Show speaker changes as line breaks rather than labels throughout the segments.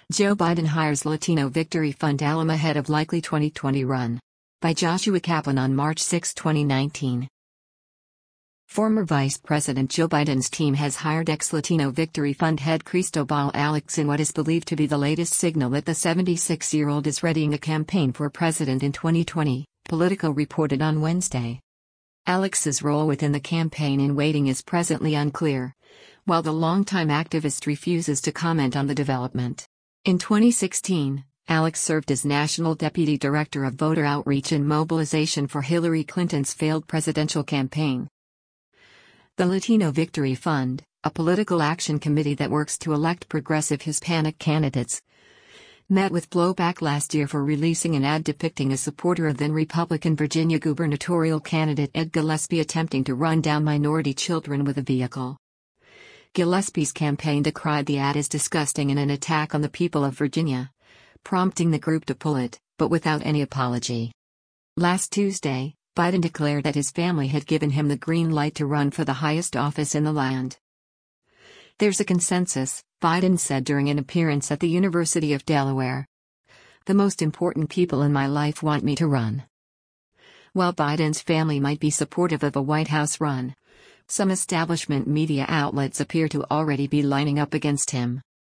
Joe Biden hires Latino Victory Fund alum ahead of likely 2020 run. By Joshua Kaplan on March 6, 2019. Former Vice President Joe Biden's team has hired ex-Latino Victory Fund head Cristobal Alex in what is believed to be the latest signal that the 76-year-old is readying a campaign for president in 2020, Politico reported on Wednesday. Alex's role within the campaign in waiting is presently unclear, while the longtime activist refuses to comment on the development. In 2016, Alex served as National Deputy Director of Voter Outreach and Mobilization for Hillary Clinton's failed presidential campaign. The Latino Victory Fund, a political action committee that works to elect progressive Hispanic candidates, met with blowback last year for releasing an ad depicting a supporter of then Republican Virginia gubernatorial candidate Ed Gillespie attempting to run down minority children with a vehicle. Gillespie's campaign decried the ad as disgusting and an attack on the people of Virginia, prompting the group to pull it, but without any apology. Last Tuesday, Biden declared that his family had given him the green light to run for the highest office in the land. "There's a consensus," Biden said during an appearance at the University of Delaware. "The most important people in my life want me to run." While Biden's family might be supportive of a White House run, some establishment media outlets appear to already be lining up against him.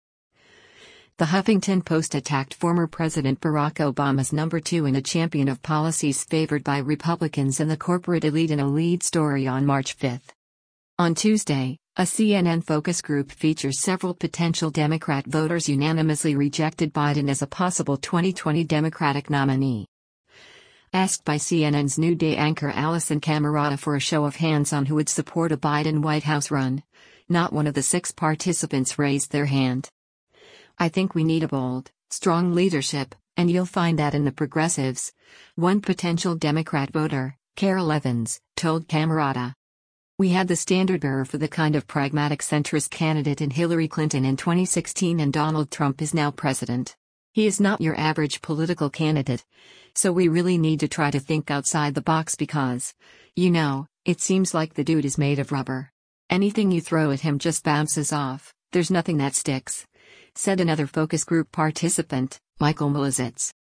The Huffington Post attacked former President Barack Obama's number two and a champion of policies favored by Republicans and the corporate elite in a lead story on March 5. On Tuesday, a CNN focus group features several potential Democrat voters unanimously rejected Biden as a possible 2020 Democratic nominee. Asked by CNN's New Day anchor Allison Camerata for a show of hands on who would support a Biden White House run, not one of the 6 participants raised their hand. "I think we need a bold, strong leadership, and you'll find that in the progressives," one potential Democrat voter, Carol Evans, told Camerata. "We had the standard-bearer for the kind of pragmatic centrist candidate in Hillary Clinton in 2016 and Donald Trump is now president. He is not your average political candidate, so we really need to try to think outside the box because, it seems like the dude is made of rubber. Anything you throw at him just bounces off, there's nothing that sticks," said another focus group participant, Michael Milizitz.